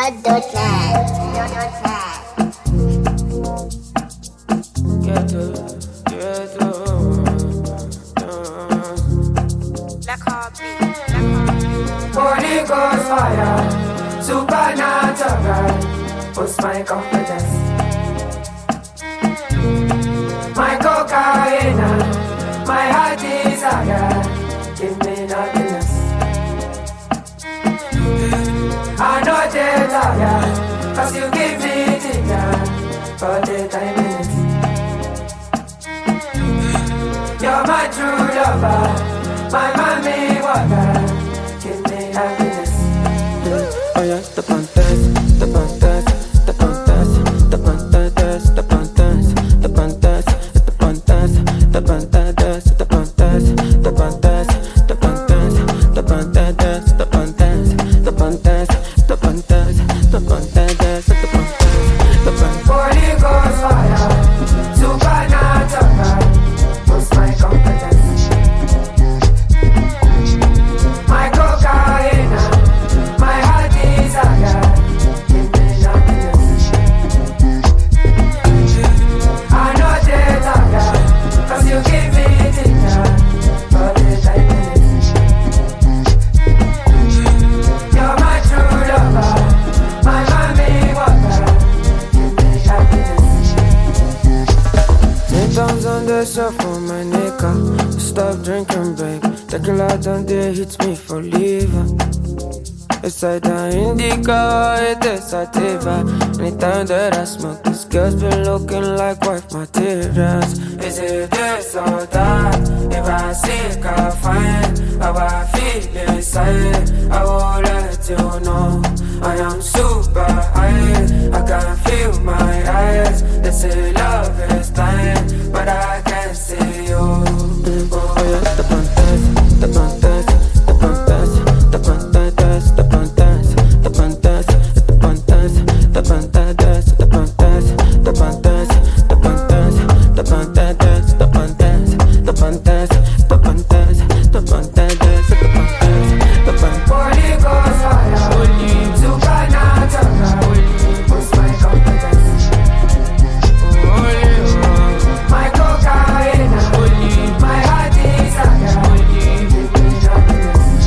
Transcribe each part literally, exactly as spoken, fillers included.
bad dot net. Ghetto, ghetto, Black Heartbeat, Black Heartbeat. Holy Ghost fire, supernatural, boost my confidence. My cocaine, my heart desire, give me happiness. I know they're tired, cause you give me ginger for the time minutes. You're my true lover, my mommy water, give me happiness. Oh yeah, the pantas, the pantas, the pantas, the pantas, the pantas, the pantas, the pantas, the pantas, the pantas, the pantas, the pantas, the pantas, the pantas, the pantas, the pantas, the pantas, the pantas. Holy Ghost fire, supernatural, boost my confidence. My cocaine, my heart desire, give me happiness. I know they're tired, cause you give me ginger for the time minutes. You're my true lover, my mommy water, give me happiness. Ten pounds on the shelf for my nigga. Stop drinking, babe. Tequila done they hit me for liver. It's like the indica, it is sativa. Anytime that I smoke, this girl's been looking like wife materials. Is it this or that? If I seek, I find how I feel inside. I will let you know I am super high. I can feel my eyes. They say love is blind, but I can't see you. Oh yeah, the pantas, the pantas, the pantas, the pantas, the pantas, the pantas, the pantas, the pantas, the pantas, the pantas, the pantas, the pantas, the pantas, the pantas, the pantas, the pantas, the pantas, the pantas. Holy Ghost fire, holy supernatural, boost my confidence. Holy, my cocaine, holy, my heart desire, holy, give me happiness.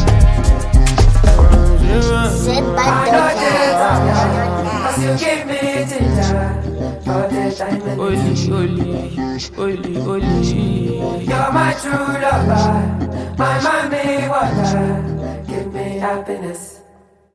C'est I bad know dot they're net. tired, cause you give me ginger for the time minutes. Holy, holy, holy. You're my true lover, my mommy water, give me happiness.